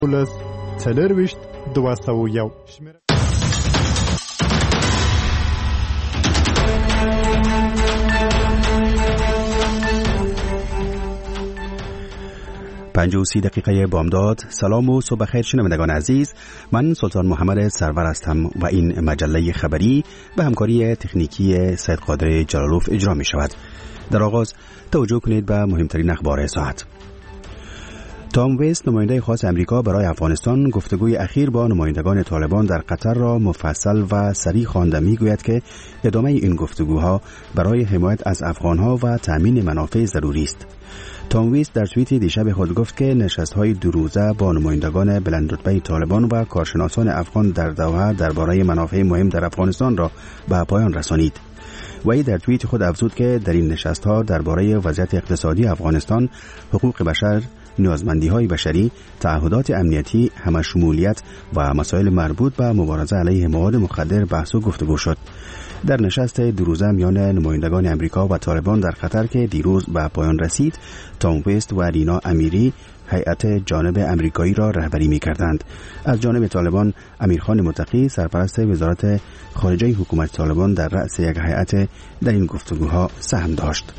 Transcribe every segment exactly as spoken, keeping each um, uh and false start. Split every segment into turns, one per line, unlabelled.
پولس څلرویشت دوه سوه یو.
پنج و سی دقیقه بامداد. سلام و صبح خیر شنوندگان عزیز، من سلطان محمد سرور هستم و این مجله خبری به همکاری تکنیکی سید قادر جلالوف اجرا می شود. در آغاز توجه کنید به مهمترین اخبار ساعت. تام ویست، نماینده خاص امریکا برای افغانستان، گفتگوی اخیر با نمایندگان طالبان در قطر را مفصل و صریح خوانده میگوید که ادامه این گفتگوها برای حمایت از افغانها و تأمین منافع ضروری است. تام ویست در توییتی دیشب خود گفت که نشست‌های دو روزه با نمایندگان بلندرتبه طالبان و کارشناسان افغان در دوحه درباره منافع مهم در افغانستان را به پایان رسانید. وی در توییت خود افزود که در این نشست‌ها درباره وضعیت اقتصادی افغانستان، حقوق بشر، نیازمندی‌های بشری، تعهدات امنیتی، همشمولیت و مسائل مربوط به مبارزه علیه مواد مخدر بحث و گفتگو شد. در نشست دو روزه میان نمایندگان امریکا و طالبان در قطر که دیروز به پایان رسید، تام ویست و رینا امیری هیئت جانب امریکایی را رهبری می‌کردند. از جانب طالبان، امیرخان متقی، سرپرست وزارت خارجه حکومت طالبان، در رأس یک هیئت در این گفتگوها سهم داشت.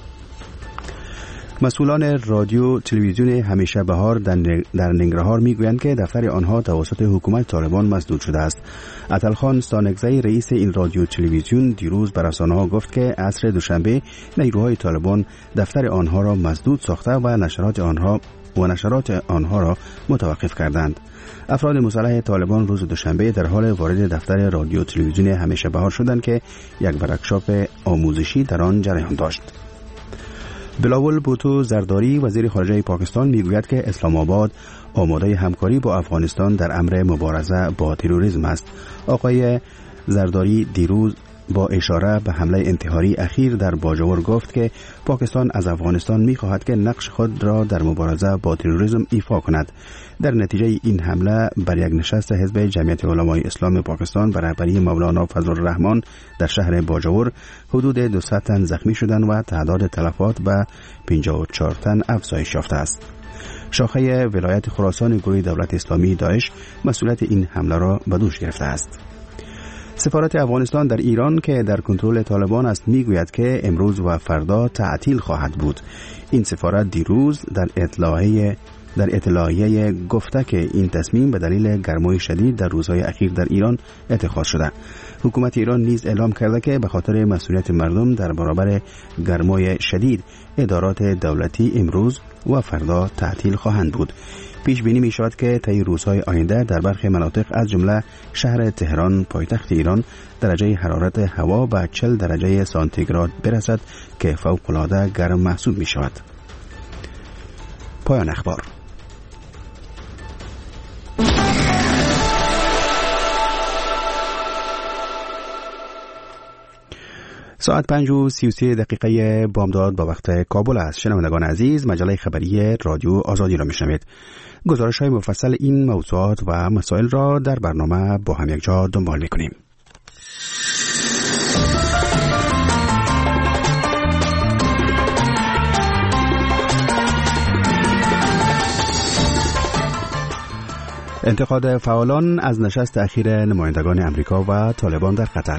مسئولان رادیو تلویزیون همیشه بهار در ننگرهار میگویند که دفتر آنها توسط حکومت طالبان مسدود شده است. عطلخان ستانکزی، رئیس این رادیو تلویزیون، دیروز به رسانه‌ها گفت که عصر دوشنبه نیروهای طالبان دفتر آنها را مسدود ساخته و نشرات آنها و نشرات آنها را متوقف کردند. افراد مسلح طالبان روز دوشنبه در حال وارد دفتر رادیو تلویزیون همیشه بهار شدند که یک ورکشاپ آموزشی در آن جریان داشت. بلاول بوتو زرداری، وزیر خارجه پاکستان، میگوید که اسلام آباد آماده همکاری با افغانستان در امر مبارزه با تروریسم است. آقای زرداری دیروز با اشاره به حمله انتحاری اخیر در باجوور گفت که پاکستان از افغانستان می‌خواهد که نقش خود را در مبارزه با تروریسم ایفا کند. در نتیجه این حمله بر یک نشست حزب جمعیت علمای اسلام پاکستان بر رهبری مولانا فضل الرحمن در شهر باجوور حدود دویست تن زخمی شدند و تعداد تلفات به پنجاه و چهار تن افزایش یافته است. شاخه ولایت خراسان گروه دولت اسلامی داعش مسئولیت این حمله را به دوش گرفته است. سفارت افغانستان در ایران که در کنترل طالبان است میگوید که امروز و فردا تعطیل خواهد بود. این سفارت دیروز در اطلاعیه در اطلاعیه گفته که این تصمیم به دلیل گرمای شدید در روزهای اخیر در ایران اتخاذ شده. حکومت ایران نیز اعلام کرده که به خاطر مسئولیت مردم در برابر گرمای شدید، ادارات دولتی امروز و فردا تعطیل خواهند بود. پیش بینی می شود که طی روزهای آینده در برخی مناطق از جمله شهر تهران پایتخت ایران درجه حرارت هوا به چهل درجه سانتیگراد برسد که فوق‌العاده گرم محسوب می شود. پایان اخبار. ساعت پنج و سی و سی دقیقه بامداد با وقت کابل است. شنوندگان عزیز، مجله خبری رادیو آزادی را میشنوید. گزارش های مفصل این موضوعات و مسائل را در برنامه با هم یک جا دنبال میکنیم. انتقاد فعالان از نشست اخیر نمایندگان امریکا و طالبان در قطر.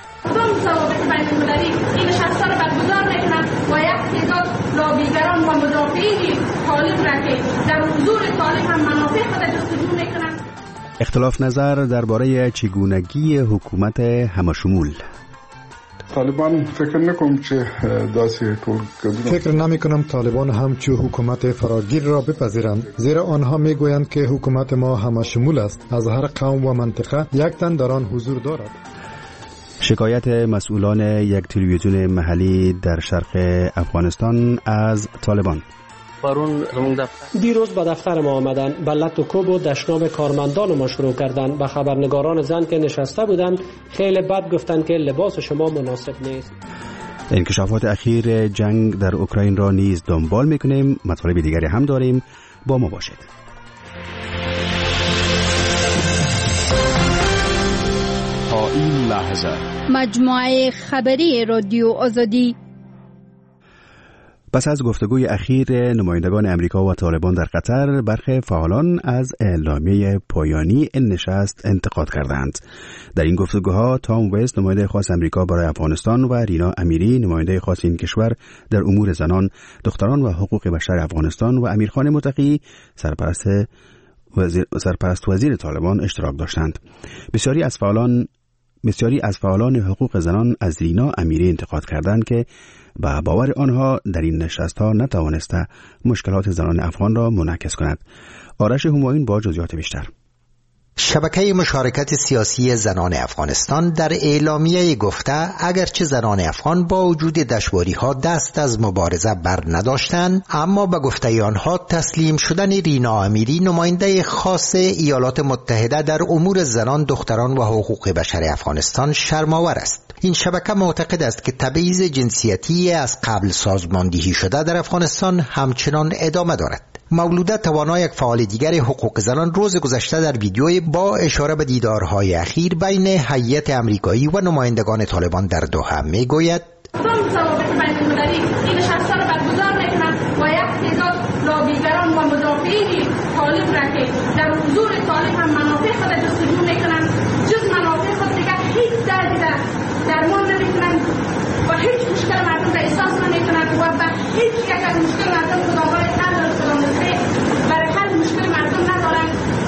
این نشست را برگزار میکنند و یک تعداد لابیگران و مدافعین طالب را که در حضور طالب هم منافع خود جستجو میکنند.
اختلاف نظر درباره چگونگی حکومت همشمول.
طالبان فکر نکنم که داستی طول
فکر نمی کنم طالبان همچو حکومت فراگیر را بپذیرند، زیرا آنها می گویند که حکومت ما همشمول است، از هر قوم و منطقه یک تن در آن حضور دارد.
شکایت مسئولان یک تلویزیون محلی در شرق افغانستان از طالبان.
دیروز به دفتر ما آمدن، به لط و کوب و دشنام کارمندان ما شروع کردند. به خبرنگاران زن که نشسته بودند خیلی بد گفتند که لباس شما مناسب نیست.
انکشافات اخیر جنگ در اوکراین را نیز دنبال میکنیم. مطالب دیگری هم داریم، با ما باشید.
تا این لحظه
مجموعه خبری رادیو آزادی.
پس از گفتگوی اخیر نمایندگان امریکا و طالبان در قطر، برخی فعالان از اعلامیه پایانی این نشست انتقاد کردند. در این گفتگوها تام وست نماینده خاص امریکا برای افغانستان و رینا امیری نماینده خاص این کشور در امور زنان، دختران و حقوق بشر افغانستان و امیرخان متقی سرپرست وزیر سرپرست وزیر طالبان اشتراک داشتند. بسیاری از فعالان بسیاری از فعالان حقوق زنان از رینا امیری انتقاد کردند که با باور آنها در این نشست‌ها نتوانسته مشکلات زنان افغان را منعکس کند. آرش همایون با جزئیات بیشتر.
شبکه مشارکت سیاسی زنان افغانستان در اعلامیه گفته اگرچه زنان افغان با وجود دشواری‌ها دست از مبارزه بر نداشتند، اما به گفته آنها تسلیم شدن رینا امیری نماینده خاص ایالات متحده در امور زنان، دختران و حقوق بشر افغانستان شرم‌آور است. این شبکه معتقد است که تبعیض جنسیتی از قبل سازماندهی شده در افغانستان همچنان ادامه دارد. مولوده توانا، یک فعال دیگر حقوق زنان، روز گذشته در ویدیوی با اشاره به دیدارهای اخیر بین هیئت امریکایی و نمایندگان طالبان در دوحه میگوید
ضوابط بین‌المللی این نشست‌ها را برگزار می‌کنند و یک تعداد لابیگران و مدافعین طالب را که در حضور طالب هم منافع خود جستجو می‌کنند، جز منافع خود دیگر هیچ دردی در درمان نمی‌کنند و هیچ مشکل مردم را احساس نمی‌کنند و به هیچ یک از مشکل مردم خداوند تعالی سلامتی برای حل مشکل مردم ندارند.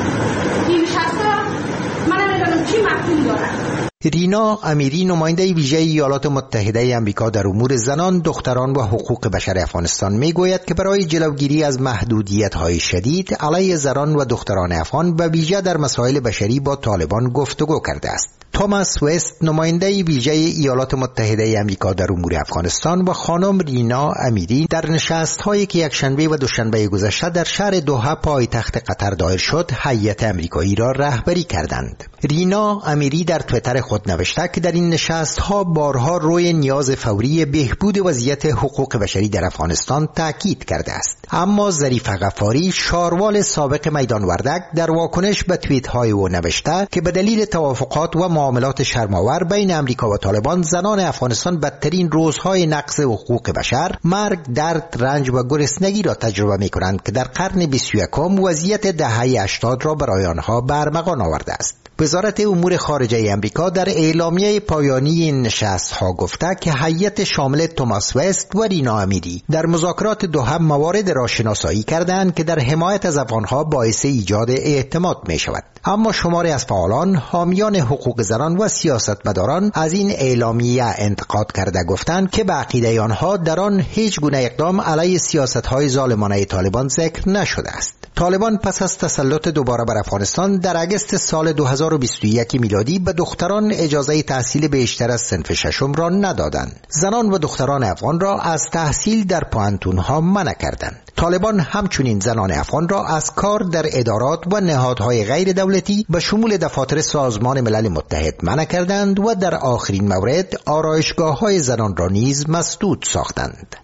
این نشست‌ها من نمی‌دانم چی مفهوم دارد.
رینا امیری نماینده ویژه ایالات متحده آمریکا در امور زنان، دختران و حقوق بشر افغانستان میگوید که برای جلوگیری از محدودیت‌های شدید علیه زنان و دختران افغان به ویژه در مسائل بشری با طالبان گفتگو کرده است. توماس وست نماینده ویژه ایالات متحده آمریکا در امور افغانستان و خانم رینا امیری در نشست‌هایی که یک شنبه و دوشنبه گذشته در شهر دوحه پایتخت قطر دایر شد، هیئت امریکایی را رهبری کردند. رینا امیری در توییتر خود نوشته که در این نشست‌ها بارها روی نیاز فوری بهبود وضعیت حقوق بشری در افغانستان تاکید کرده است. اما ظریف غفاری، شاروال سابق میدان وردک، در واکنش به توییت‌های او نوشته که به دلیل توافقات و معاملات شرم‌آور بین امریکا و طالبان، زنان افغانستان بدترین روزهای نقض حقوق بشر، مرگ، درد، رنج و گرسنگی را تجربه می‌کنند که در قرن بیست و یکم وضعیت دهه هشتاد را برای آنها به ارمغان آورده است. وزارت امور خارجه امریکا در اعلامیه پایانی این نشست‌ها گفته که هیئت شامل توماس وست و رینا امیری در مذاکرات دوحه موارد را شناسایی کردند که در حمایت از افغان‌ها باعث ایجاد اعتماد می‌شود. اما شماری از فعالان، حامیان حقوق زنان و سیاستمداران از این اعلامیه انتقاد کرده گفتند که به عقیده آنها در آن هیچ گونه اقدام علیه سیاست‌های ظالمانه طالبان ذکر نشده است. طالبان پس از تسلط دوباره بر افغانستان در اگست سال دو هزار و بیست و یک میلادی به دختران اجازه تحصیل بیشتر از صنف ششم را ندادند. زنان و دختران افغان را از تحصیل در پوهنتون‌ها منع کردند. طالبان همچنین زنان افغان را از کار در ادارات و نهادهای غیر دولتی به شمول دفاتر سازمان ملل متحد منع کردند و در آخرین مورد آرایشگاه‌های زنان را نیز مسدود ساختند.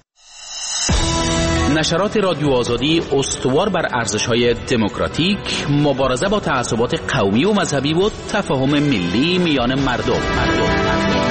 نشرات رادیو آزادی استوار بر ارزش‌های دموکراتیک، مبارزه با تعصبات قومی و مذهبی و تفاهم ملی میان مردم. مردم.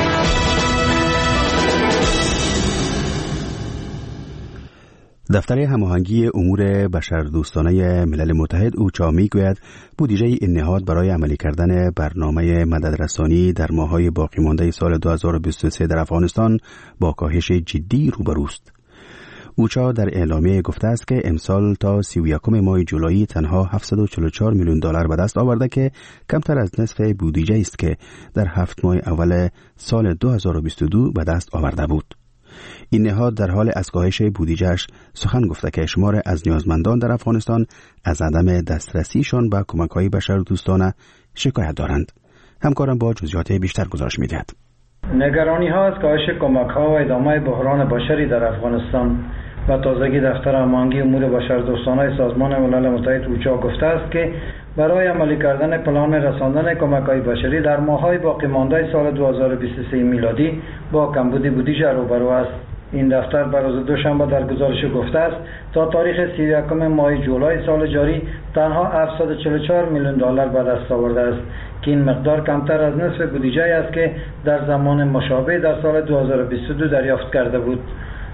دفتر هماهنگی امور بشردوستانه ملل متحد اوچا میگوید بودجه این نهاد برای عملی کردن برنامه مددرسانی در ماه‌های باقی مانده سال دو هزار و بیست و سه در افغانستان با کاهش جدی روبروست. اوچا در اعلامیه گفته است که امسال تا سی و یکم ماه جولای تنها هفتصد و چهل و چهار میلیون دلار به دست آورده که کمتر از نصف بودجه است که در هفت ماه اول سال دو هزار و بیست و دو به دست آورده بود. این نهاد در حال از کاهش بودجه‌اش سخن گفته که شمار از نیازمندان در افغانستان از عدم دسترسیشان به کمک‌های بشردوستانه شکایت دارند. همکارم با جزئیات بیشتر گزارش می‌دهد.
نگرانی‌ها از کاهش کمک‌ها و ادامه بحران بشری در افغانستان و تازگی دفتر هماهنگی امور بشردوستانه سازمان ملل متحد اوچا گفته است که برای عملی کردن پلان رساندن کمک‌های بشری در ماه‌های باقی مانده سال دو هزار و بیست و سه میلادی با کمبود بودجه روبرو است. این دفتر بر روز دوشنبه در گزارش گفته است تا تاریخ سی و یکم ماه جولای سال جاری تنها هفتصد و چهل و چهار میلیون دلار به دست آورده است که این مقدار کمتر از نصف بودجه است که در زمان مشابه در سال دو هزار و بیست و دو دریافت کرده بود.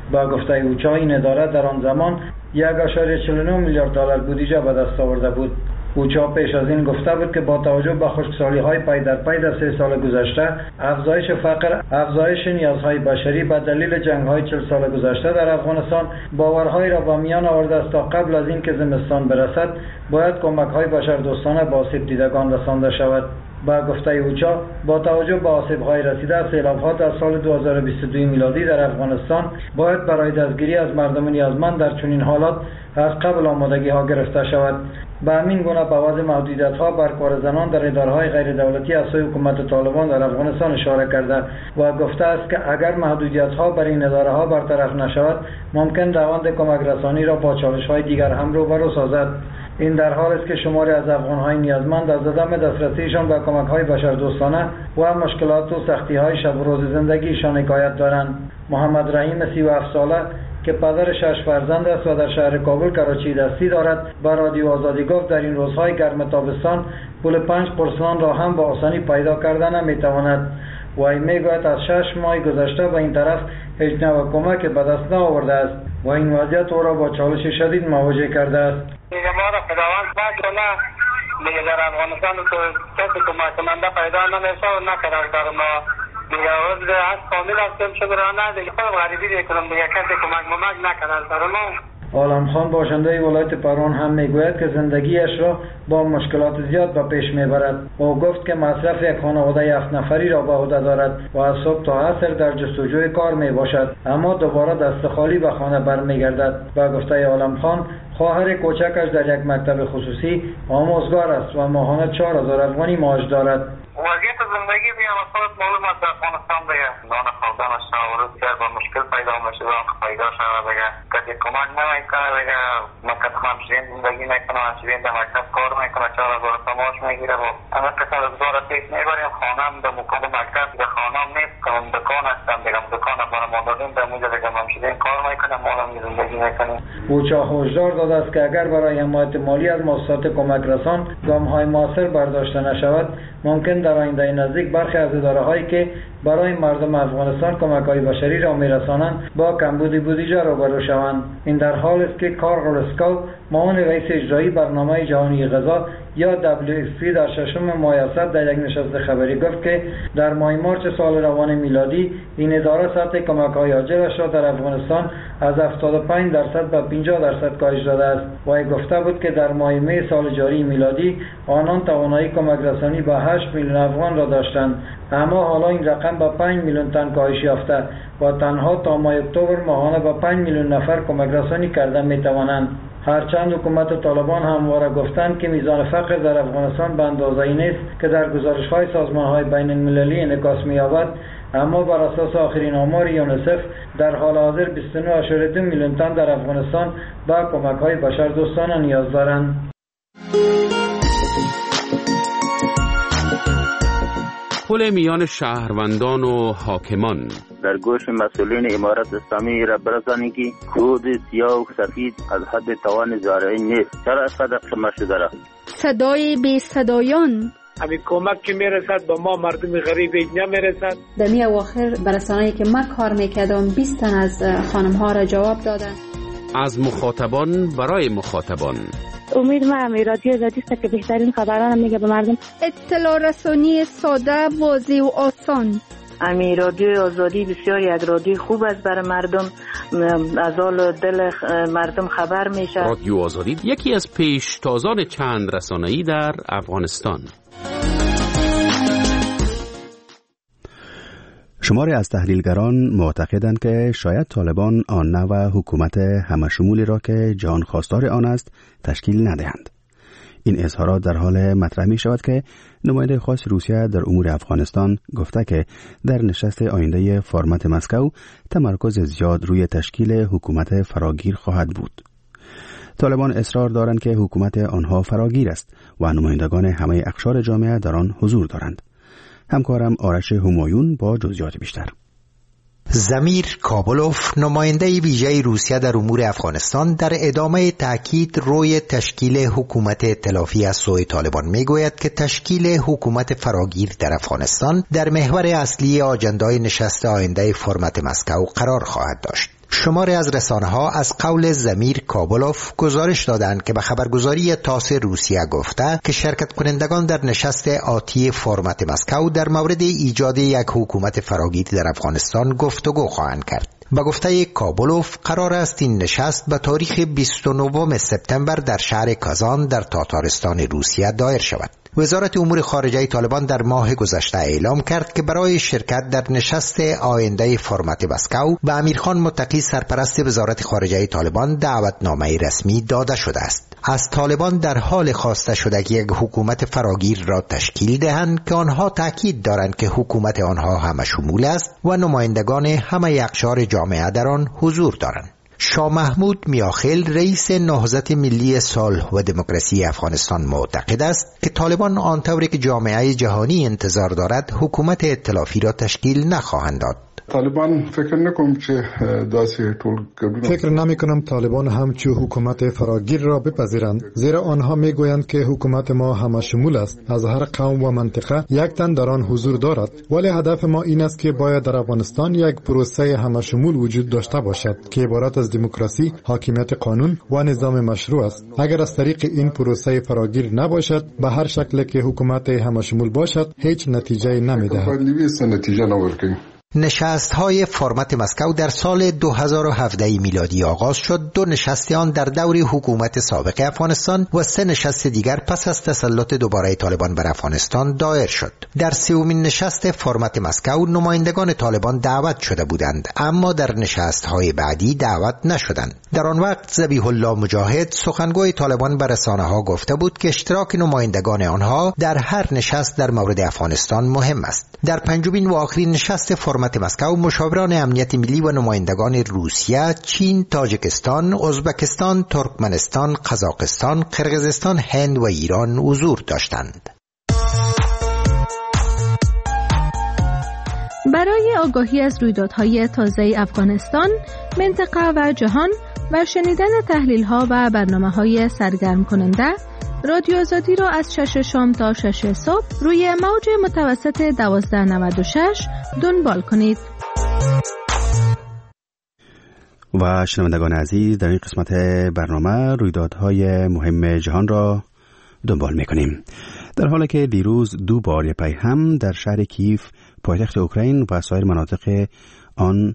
با گفته اوچا این اداره در آن زمان یک و چهل و نه میلیارد دلار بودجه به دست آورده بود. اوچا پیش از این گفته بود که با توجه به خشکسالی های پی در پی در سه سال گذشته، افزایش فقر، افزایش نیازهای بشری به دلیل جنگ های چهل سال گذشته در افغانستان، باورهایی را با میان آورده است تا قبل از اینکه زمستان برسد باید کمک های بشردوستانه به آسیب دیدگان رسانده شود. با گفته اوچا با توجه به آسیب‌های رسیده از سیلاب‌ها در سال دو هزار و بیست و دو میلادی در افغانستان باید برای دستگیری از مردم نیازمند در چنین حالات از قبل آمادگی‌ها گرفته شود. به همین گونه به وضع محدودیت‌ها بر کار زنان در اداره‌های غیر دولتی از سوی حکومت طالبان در افغانستان اشاره کرده و گفته است که اگر محدودیت‌ها بر این اداره‌ها برطرف نشود ممکن روند کمک رسانی را با چالش‌های دیگر هم روبرو سازد. این در حال است که شماری از افغان‌های نیازمند از عدم دسترسیشان به کمک‌های بشردوستانه و مشکلات و سختی‌های شب و روز زندگیشان حکایت دارند. محمد رحیم سی و هفت ساله که پدر شش فرزند است و در شهر کابل کراچی دستی دارد به رادیو آزادی گفت در این روزهای گرم تابستان پول پنج قرصان را هم با آسانی پیدا کردن نمی‌تواند. و این میگوید از شش ماه گذشته به این طرف هیچ نوع کمک به دست نآورده است و این وضعیت او را با چالش شدید مواجه کرده است.
ما را خداوند بخشونه دیگه در افغانستان تو کسی کمک کننده پیدا نمیشه و نکرد در ما دیگه از کامل هستیم شکرانه دیگه خود غریبی دیگه کنم دیگه کسی کمک ممک نکرد در ما.
عالم خان باشنده ولایت پروان هم میگوید که زندگیش را با مشکلات زیاد به پیش میبرد. او گفت که مصرف یک خانواده هفت نفری را به عهده دارد و از صبح تا عصر در جستجوی کار میباشد اما دوباره دست خالی به خانه برمیگردد. به گفته عالم خان خواهر کوچکش در یک مکتب خصوصی آموزگار است و ماهانه چهار هزار افغانی معاش دارد.
وضعیت زندگی بیان خود معلوم است در افغانستان دیگه نان خوردنش شاورد کرد و مشکل پیدا میشه و پیدا شود دیگه کسی کمک نمیکنه دیگه مکتب همچنین زندگی میکنه همچنین در مکتب کار میکنه چهار هزار معاش میگیره و اما که سر روزگار پیش میبریم خانم در مکتب مکتب دیگه خانم نیست کنم دکان هستم دیگه دکان برای ما دادیم در موجه دیگه همچنین کار میکنه ما هم زندگی میکنیم.
اوچا هشدار داده است که اگر برای حمایت مالی از مؤسسات کمک رسان گام‌های موثر برداشته نشود ممکن در آینده نزدیک برخی از اداره‌هایی که برای مردم افغانستان کمک‌های بشری را می‌رسانند با کمبود بودجه روبرو شوند. این در حال است که کارل اسکو معاون رئیس اجرایی برنامه جهانی غذا یا دبلیو اف پی در ششم ماه اسد در یک نشست خبری گفت که در ماه مارچ سال روان میلادی این اداره سطح کمک‌های عاجلش را در افغانستان از هفتاد و پنج درصد به پنجاه درصد کاهش داده است و گفته بود که در ماه می سال جاری میلادی آنان توانایی کمک رسانی به هشت میلیون افغان را داشتند اما حالا این رقم به پنج میلیون تن کاهش یافته و تنها تا ماه اکتبر ماهانه به پنج میلیون نفر کمک رسانی کرده میتوانند. هرچند حکومت طالبان همواره گفتند که میزان فقر در افغانستان به اندازه‌ای نیست که در گزارش‌های سازمان‌های بین‌المللی انعکاس می‌یابد اما بر اساس آخرین آمار یونیسف در حال حاضر بیست و نه ممیز دو میلیون تن در افغانستان به کمک‌های بشردوستانه نیاز دارند.
پل میان شهروندان و حاکمان
در گوش مسئولین امارت اسلامی را برسانید که کود سیاه و سفید از حد توان زارعین نیست. چرا اسقدر شما شده را
صدای بی صدایان
همین کمک که میرسد به ما مردم غریب نمیرسد.
در می اواخر برسانه‌ای که من کار میکردم بیست تن از خانم ها را جواب دادن.
از مخاطبان برای مخاطبان
امید ما هم رادیو آزادی است که بهترین خبران میگه به مردم.
اطلاع رسانی ساده، واضح و آسان.
امی رادیو آزادی بسیاری از رادیو خوب است برای مردم، از حال دل مردم خبر میشه.
رادیو آزادی یکی از پیشتازان چند رسانه‌ای در افغانستان.
شماری از تحلیلگران معتقدند که شاید طالبان آن نوع حکومت همشمولی را که جهان خواستار آن است تشکیل ندهند. این اظهارات در حال مطرح می شود که نماینده خاص روسیه در امور افغانستان گفته که در نشست آینده فرمت مسکو تمرکز زیاد روی تشکیل حکومت فراگیر خواهد بود. طالبان اصرار دارند که حکومت آنها فراگیر است و نمایندگان همه اقشار جامعه در آن حضور دارند. همکارم آرش همایون با جزئیات بیشتر.
زمیر کابلوف نماینده ویژه روسیه در امور افغانستان در ادامه تاکید روی تشکیل حکومت ائتلافی از سوی طالبان میگوید که تشکیل حکومت فراگیر در افغانستان در محور اصلی آجندای نشست آینده فرمت مسکو قرار خواهد داشت. شماری از رسانه ها از قول زمیر کابلوف گزارش دادند که به خبرگزاری تاس روسیه گفته که شرکت کنندگان در نشست آتی فرمت مسکو در مورد ایجاد یک حکومت فراگیر در افغانستان گفتگو خواهند کرد. با گفته کابلوف قرار است این نشست به تاریخ بیست و نه سپتامبر در شهر کازان در تاتارستان روسیه دایر شود. وزارت امور خارجه طالبان در ماه گذشته اعلام کرد که برای شرکت در نشست آینده فرمت مسکو به امیرخان متقی سرپرست وزارت خارجه طالبان دعوتنامه رسمی داده شده است. از طالبان در حال خواسته شده که یک حکومت فراگیر را تشکیل دهند که آنها تاکید دارند که حکومت آنها همه شمول است و نمایندگان همه اقشار جامعه در آن حضور دارند. شاه محمود میاخیل رئیس نهضت ملی صلح و دموکراسی افغانستان معتقد است که طالبان آنطوری که جامعه جهانی انتظار دارد حکومت ائتلافی را تشکیل نخواهند داد.
طالبان فکر نکنم چه داسې ټول
فکر نمی کنم طالبان همچو حکومت فراگیر را بپذیرند، زیرا آنها می گویند که حکومت ما همه شمول است، از هر قوم و منطقه یک تن در آن حضور دارد. ولی هدف ما این است که باید در افغانستان یک پروسه همه شمول وجود داشته باشد که عبارت از دموکراسی، حاکمیت قانون و نظام مشروع است. اگر از طریق این پروسه فراگیر نباشد، به هر شکل که حکومت همه شمول باشد هیچ نتیجه نمی دهد.
نشست های فرمت مسکو در سال دو هزار و هفده میلادی آغاز شد. دو نشست آن در دور حکومت سابق افغانستان و سه نشست دیگر پس از تسلط دوباره طالبان بر افغانستان دایر شد. در سومین نشست فرمت مسکو نمایندگان طالبان دعوت شده بودند، اما در نشست های بعدی دعوت نشدند. در آن وقت ذبیح الله مجاهد سخنگوی طالبان بر رسانه ها گفته بود که اشتراک نمایندگان آنها در هر نشست در مورد افغانستان مهم است. در پنجمین و آخرین نشست فرمت مسکو مشاوران امنیت ملی و نمایندگان روسیه، چین، تاجیکستان، ازبکستان، ترکمنستان، قزاقستان، قرقیزستان، هند و ایران حضور داشتند.
برای آگاهی از رویدادهای تازه افغانستان، منطقه و جهان و شنیدن تحلیل‌ها و برنامه‌های سرگرم کننده، رادیو آزادی را از شش شام تا شش صبح روی موج متوسط دوازده نود و شش دنبال کنید.
و شنوندگان عزیز، در این قسمت برنامه رویدادهای مهم جهان را دنبال می‌کنیم. در حالی که دیروز دو بار پی هم در شهر کیف پایتخت اوکراین و سایر مناطق آن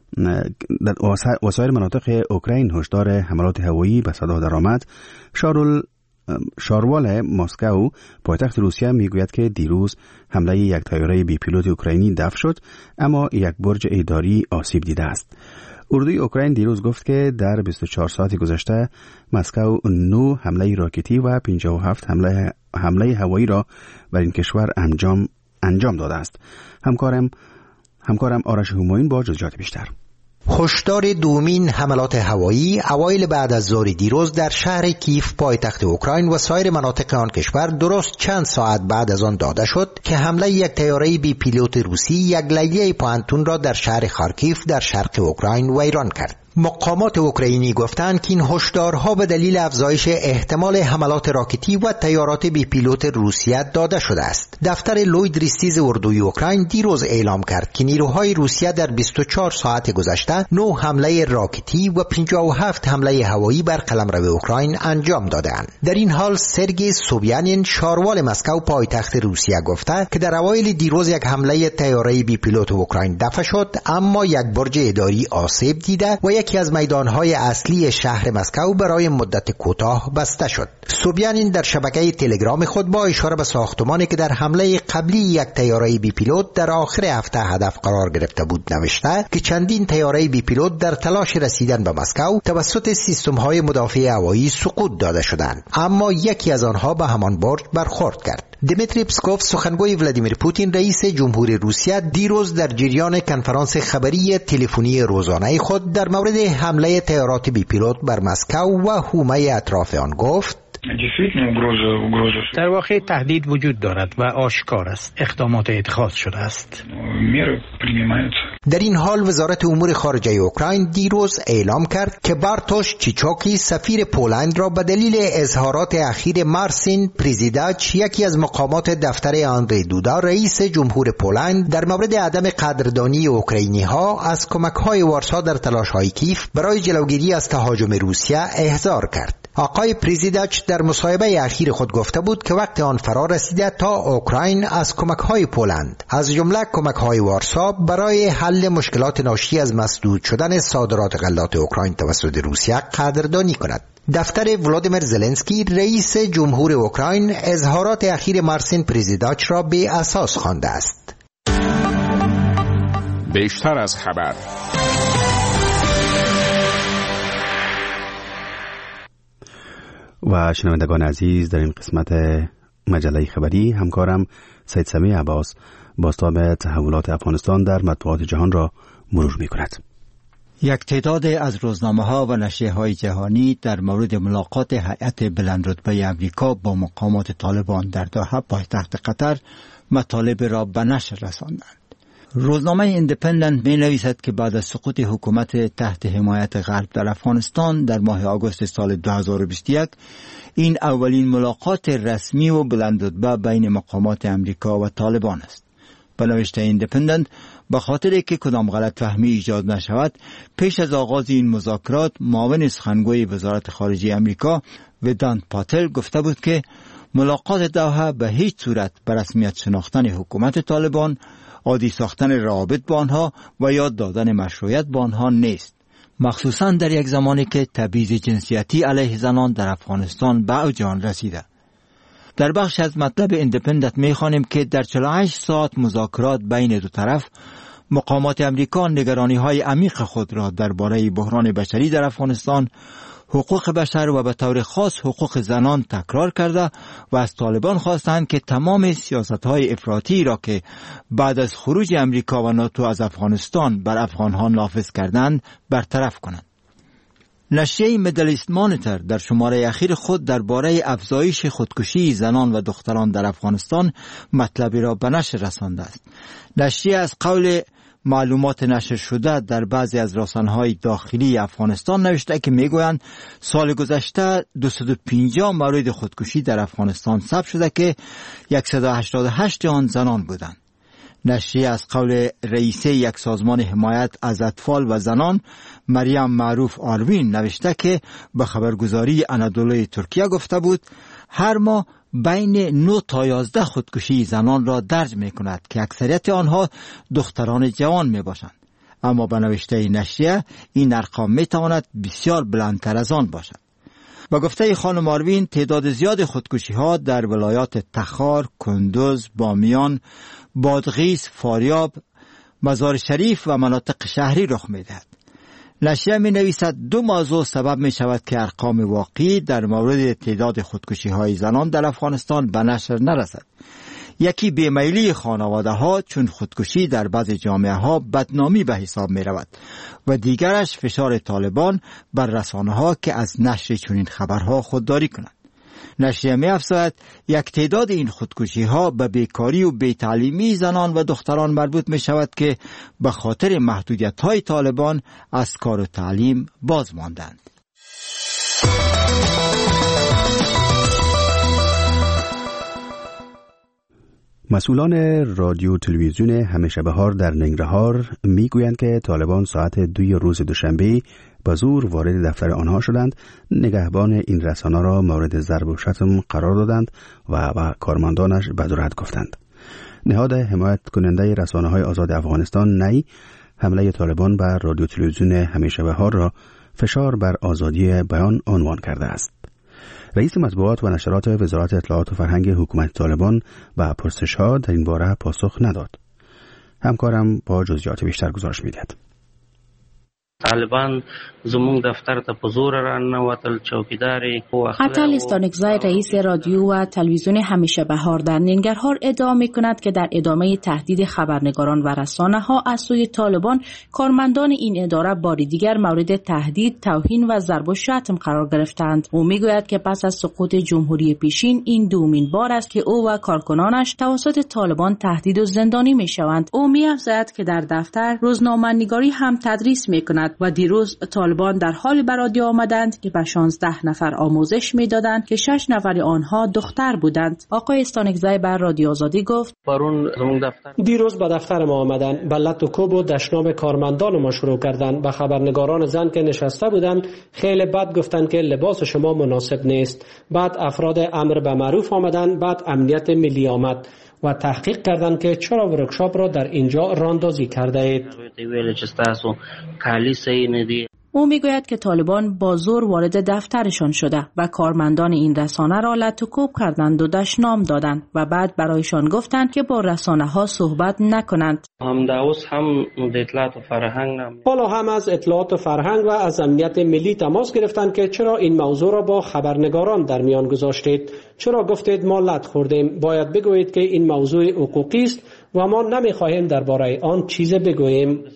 در وسایر مناطق اوکراین هشدار حملات هوایی به صدا درآمد. شارل شاروال مسکو پایتخت روسیه میگوید که دیروز حمله یک طیاره بی پیلوت اوکراینی دفع شد، اما یک برج اداری آسیب دیده است. اردوی اوکراین دیروز گفت که در بیست و چهار ساعت گذشته مسکو نه حمله راکتی و پنجاه و هفت حمله حمله هوایی را بر این کشور انجام انجام داده است. همکارم همکارم آرش همایون با جزئیات بیشتر.
هشدار دومین حملات هوایی اوایل بعد از ظهر دیروز در شهر کیف پایتخت اوکراین و سایر مناطق آن کشور درست چند ساعت بعد از آن داده شد که حمله یک طیاره بی پیلوت روسی یک لیلیه پانتون را در شهر خارکیف در شرق اوکراین ویران کرد. مقامات اوکراینی گفتند که این هشدارها به دلیل افزایش احتمال حملات راکتی و طیارات بی پیلوت روسیه داده شده است. دفتر لوید ریستیز اردوی اوکراین دیروز اعلام کرد که نیروهای روسیه در بیست و چهار ساعت گذشته نه حمله راکتی و پنجاه و هفت حمله هوایی بر قلمرو اوکراین انجام دادند. در این حال سرگئی سوبیانین شاروال مسکو پایتخت روسیه گفته که در اوایل دیروز یک حمله طیاره بی پیلوت اوکراین دفع شد، اما یک برج اداری آسیب دیده و یکی از میدانهای اصلی شهر مسکو برای مدت کوتاه بسته شد. سوبیانین در شبکه تلگرام خود با اشاره به ساختمانی که در حمله قبلی یک طیاره بی پیلوت در آخر هفته هدف قرار گرفته بود نوشته که چندین طیاره بی پیلوت در تلاش رسیدن به مسکو توسط سیستم‌های مدافع هوایی سقوط داده شدند، اما یکی از آنها به همان برج برخورد کرد. دمیتری پسکوف سخنگوی ولادیمیر پوتین رئیس جمهوری روسیه دیروز در جریان کنفرانس خبری تلفنی روزانه خود در مورد حمله طیارات بی پیلوت بر مسکو و حومه اطراف آن گفت:
در واقع تهدید وجود دارد و آشکار است. اقدامات اتخاذ شده است.
در این حال وزارت امور خارجه اوکراین دیروز اعلام کرد که بارتوش چیچوکی سفیر پولند را به دلیل اظهارات اخیر مارسین پریزیداچ یکی از مقامات دفتر آندری دودا رئیس جمهور پولند در مورد عدم قدردانی اوکراینی ها از کمک های وارسا در تلاش های کیف برای جلوگیری از تهاجم روسیه احضار کرد. آقای پریزیداچ در مصاحبه اخیر خود گفته بود که وقت آن فرا رسیده تا اوکراین از کمک‌های پولند از جمله کمک‌های وارسا برای حل مشکلات ناشی از مسدود شدن صادرات غلات اوکراین توسط روسیه قدردانی کند. دفتر ولادیمیر زلنسکی رئیس جمهور اوکراین اظهارات اخیر مارسین پریزیداچ را به اساس خوانده است.
بیشتر از خبر.
و شنوندگان عزیز، در این قسمت مجله خبری همکارم سید سمیع عباس بازتاب تحولات افغانستان در مطبوعات جهان را مرور می کند.
یک تعداد از روزنامه‌ها و نشریه‌های جهانی در مورد ملاقات هیئت بلندرتبه امریکا با مقامات طالبان در دوحه پایتخت قطر مطالب را به نشر رساندند. روزنامه ایندیپندنت می نویسد که بعد از سقوط حکومت تحت حمایت غرب در افغانستان در ماه آگوست سال دو هزار و بیست و یک این اولین ملاقات رسمی و بلندرتبه بین مقامات امریکا و طالبان است. به نوشته ایندیپندنت، به خاطر که کدام غلط فهمی ایجاد نشود، پیش از آغاز این مذاکرات معاون سخنگوی وزارت خارجه امریکا ودانت پاتل گفته بود که ملاقات دوحه به هیچ صورت به رسمیت شناختن حکومت طالبان، عادی ساختن روابط با آنها و یاد دادن مشروعیت با آنها نیست، مخصوصا در یک زمانی که تبعیض جنسیتی علیه زنان در افغانستان به اوج آن رسیده. در بخش از مطلب ایندیپندنت می‌خوانیم که در چهل و هشت ساعت مذاکرات بین دو طرف، مقامات امریکا نگرانی‌های عمیق خود را درباره بحران بشری در افغانستان، حقوق بشر و به طور خاص حقوق زنان تکرار کرده و از طالبان خواستند که تمام سیاست‌های افراطی را که بعد از خروج امریکا و ناتو از افغانستان بر افغان‌ها نافذ کردند برطرف کنند. نشریه میدل ایست مانیتور در شماره اخیر خود درباره افزایش خودکشی زنان و دختران در افغانستان مطلبی را به نشر رسانده است. نشریه از قول معلومات نشر شده در بعضی از رسانه‌های داخلی افغانستان نوشته که میگویند سال گذشته دویست و پنجاه مورد خودکشی در افغانستان ثبت شده که صد و هشتاد و هشت آن زنان بودند. نشریه از قول رئیسه یک سازمان حمایت از اطفال و زنان مریم معروف آروین نوشته که به خبرگزاری انادولوی ترکیه گفته بود هر ماه بین نه تا یازده خودکشی زنان را درج می کند که اکثریت آنها دختران جوان می باشند. اما به نوشته نشریه این ارقام می تواند بسیار بلندتر از آن باشد. با گفته خانم آروین تعداد زیاد خودکشی ها در ولایات تخار، کندوز، بامیان، بادغیس، فاریاب، مزار شریف و مناطق شهری رخ می دهد. نشریه می نویسد دو موضوع سبب می شود که ارقام واقعی در مورد تعداد خودکشی های زنان در افغانستان به نشر نرسد. یکی بیمیلی خانواده ها چون خودکشی در بعض جامعه ها بدنامی به حساب می رود و دیگرش فشار طالبان بر رسانه ها که از نشر چنین خبرها خودداری کنند. نشریه می افزاید یک تعداد این خودکشی ها به بیکاری و بی‌تعلیمی زنان و دختران مربوط می شود که به خاطر محدودیت های طالبان از کار و تعلیم باز ماندند.
مسئولان رادیو تلویزیون همیشه بهار در ننگرهار میگویند که طالبان ساعت دوی روز دوشنبه به زور وارد دفتر آنها شدند، نگهبان این رسانه را مورد ضرب و شتم قرار دادند و به کارمندانش بدرد گفتند. نهاد حمایت کننده رسانه های آزاد افغانستان نی حمله طالبان بر رادیو تلویزیون همیشه بهار را فشار بر آزادی بیان عنوان کرده است. رئیس مطبوعات و نشرات وزارت اطلاعات و فرهنگ حکومت طالبان به پرسش‌ها در این باره پاسخ نداد. همکارم با جزئیات بیشتر گزارش می‌دهد.
طالبان زمون دفتر ته په زور راننوتل، چوکیداری
اتل استانکزی رئیس رادیو و تلویزیون همیشه بهار در ننگرهار ادعا می‌کند که در ادامه تهدید خبرنگاران و رسانه‌ها از سوی طالبان، کارمندان این اداره بار دیگر مورد تهدید، توهین و ضرب و شتم قرار گرفتند. او میگوید که پس از سقوط جمهوری پیشین این دومین بار است که او و کارکنانش توسط طالبان تهدید و زندانی می‌شوند. او می‌افزاید که در دفتر روزنامه‌نگاری هم تدریس می‌کند و دیروز طالبان در حال به رادیو آمدند که به شانزده نفر آموزش میدادند که شش نفر آنها دختر بودند. آقای استانکزی بر رادیو آزادی گفت:
دیروز به دفتر ما آمدند، به لط و کوب و دشنام کارمندان ما شروع کردند. به خبرنگاران زن که نشسته بودند خیلی بد گفتند که لباس شما مناسب نیست. بعد افراد امر به معروف آمدند، بعد امنیت ملی آمد و تحقیق کردند که چرا ورکشاپ را در اینجا راندازی کرده اید.
او میگوید که طالبان با زور وارد دفترشان شده و کارمندان این رسانه را لط و کوب کردند و دشنام دادند و بعد برایشان گفتند که با رسانه ها صحبت نکنند.
حالا هم از اطلاعات و فرهنگ و از امنیت ملی تماس گرفتند که چرا این موضوع را با خبرنگاران در میان گذاشتید؟ چرا گفتید ما لط خوردیم؟ باید بگویید که این موضوع حقوقی است و ما نمیخواهیم درباره آن چیز بگوییم.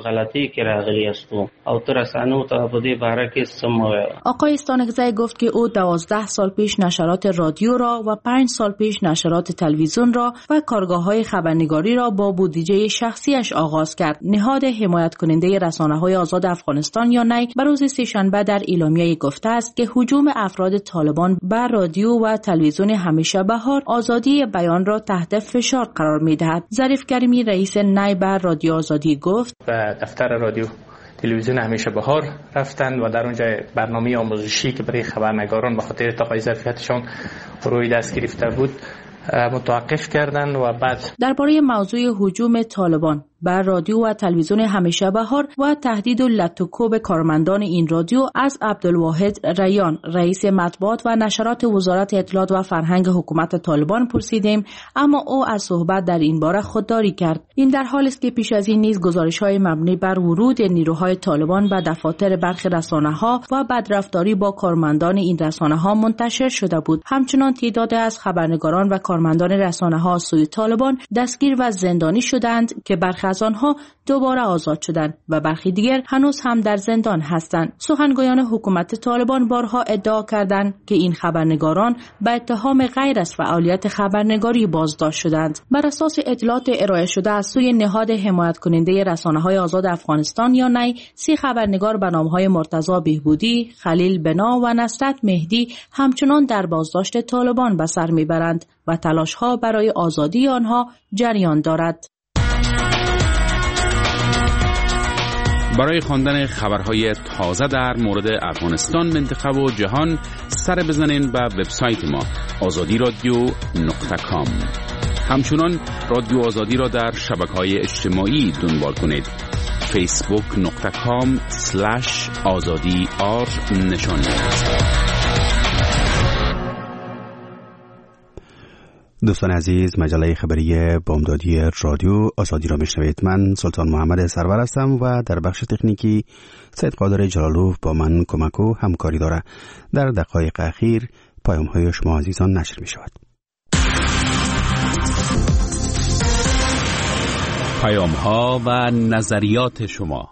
آقای استانکزی گفت که او دوازده سال پیش نشرات رادیو را و پنج سال پیش نشرات تلویزیون را و کارگاه‌های خبرنگاری را با بودجه شخصیش آغاز کرد. نهاد حمایت کننده رسانه‌های آزاد افغانستان یا نیک بر روز سه‌شنبه در اعلامیه گفته است که هجوم افراد طالبان بر رادیو و تلویزیون همیشه بهار آزادی بیان را تحت فشار قرار می‌دهد. ظریف کریمی رئیس نیک بر رادیو آزادی گفت:
به دفتر رادیو تلویزیون همیشه بهار رفتند و در اونجا برنامه آموزشی که برای خبرنگاران به خاطر تقاضای ظرفیتشان روی دست گرفته بود متوقف کردند و بعد
درباره موضوع هجوم طالبان بر رادیو و تلویزیون همیشه بهار و تهدید و لط و کوب کارمندان این رادیو از عبدالواحد ریان رئیس مطبوعات و نشرات وزارت اطلاعات و فرهنگ حکومت طالبان پرسیدیم، اما او از صحبت در این باره خودداری کرد. این در حالی است که پیش از این نیز گزارش‌های مبنی بر ورود نیروهای طالبان به دفاتر برخی رسانه‌ها و بدرفتاری با کارمندان این رسانه‌ها منتشر شده بود. همچنان تعدادی از خبرنگاران و کارمندان رسانه‌ها از سوی طالبان دستگیر و زندانی شدند که برخی از آنها دوباره آزاد شدند و برخی دیگر هنوز هم در زندان هستند. سخنگویان حکومت طالبان بارها ادعا کردند که این خبرنگاران به اتهام غیر از فعالیت خبرنگاری بازداشت شدند. بر اساس اطلاعات ارائه شده از سوی نهاد حمایت کننده رسانه‌های آزاد افغانستان یا نی، سی خبرنگار به نام‌های مرتضی بهبودی، خلیل بنا و نصرت مهدی همچنان در بازداشت طالبان به سر میبرند و تلاش‌ها برای آزادی آنها جریان دارد.
برای خواندن خبرهای تازه در مورد افغانستان، منطقه و جهان سر بزنین به وبسایت ما آزادی رادیو نقطه کام. همچنان رادیو آزادی را در شبکه‌های اجتماعی دنبال کنید. فیسبوک نقطه کام سلش آزادی آر نشان دهید.
دوستان عزیز، مجله خبری بامدادی رادیو آزادی را میشنوید. من سلطان محمد سرور هستم و در بخش تکنیکی سید قادر جلالوف با من کمک و همکاری داره. در دقایق اخیر پیام های شما عزیزان نشر می شود.
پیام ها و نظریات شما.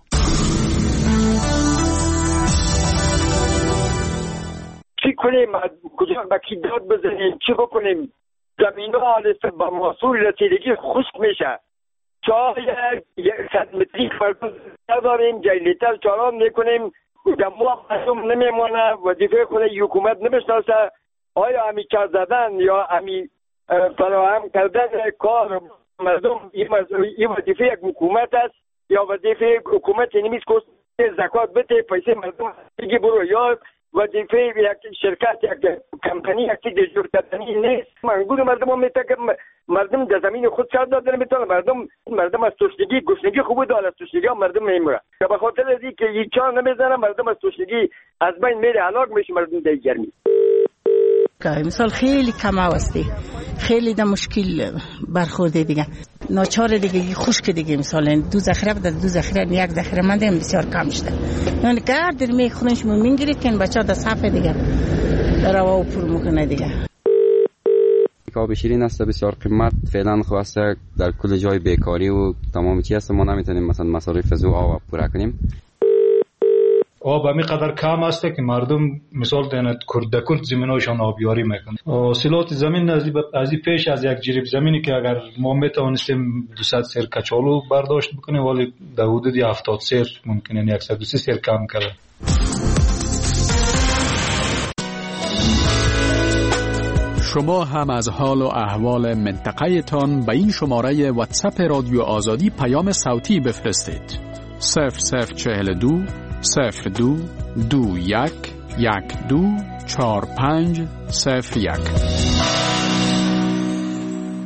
چی کنیم؟ کجا با کی داد بزنیم؟ چی بکنیم؟ زمین ها با محصول رسیدگی خشک میشه. چای صد متری فرقوز نداریم، جای لیتر چالان میکنیم، دمو مردم نمیمانه، وظیفه خود حکومت نمیشناسه. آیا همی کار زدن یا همی فراهم کردن کار مردم این وظیفه یک حکومت است یا وظیفه حکومت نمیست که زکات بده پیسه مردم دیگه برو، یا وظیفه یک شرکت یک کمپانی یک چیز جور کردنی نیست. منگور مردم هم میتونه که مردم در زمین خود کار دادن میتونه، مردم مردم از تشنگی گشنگی خوب داره، از تشنگی هم مردم میمیره که به خاطر از اینکه هیچ چا نمیزنه مردم از تشنگی از بین میره، هلاک میشه مردم در گرمی.
مثال خیلی کم هستی، خیلی در مشکل برخورده دیگه.
ناچار دیگه خشک دیگه مثلا دو ذخیره بده دو ذخیره یک ذخیره من دیم بسیار کم شده یعنی که در می خونش میگیرید که بچا در صفحه دیگه در روا پر میکنه دیگه.
آب شیرین است بسیار قیمت فعلا خواسته در کل جای بیکاری و تمام چیز است ما نمیتونیم مثلا مصارف از آب پورا کنیم.
آب همی قدر کم است که مردم مثال دهند کرد کرد زمیناشان آبیاری میکنند. حاصلات زمین از از پیش از یک جریب زمینی که اگر ما میتوانستیم دویست سیر کچالو برداشت بکنیم ولی در حدود هفتاد سیر ممکنه صد و سی سیر کم کرده.
شما هم از حال و احوال منطقه تان به این شماره واتساپ رادیو آزادی پیام صوتی بفرستید. صفر صفر چهل دو صفر دو دو یک یک دو چهار پنج صفر یک.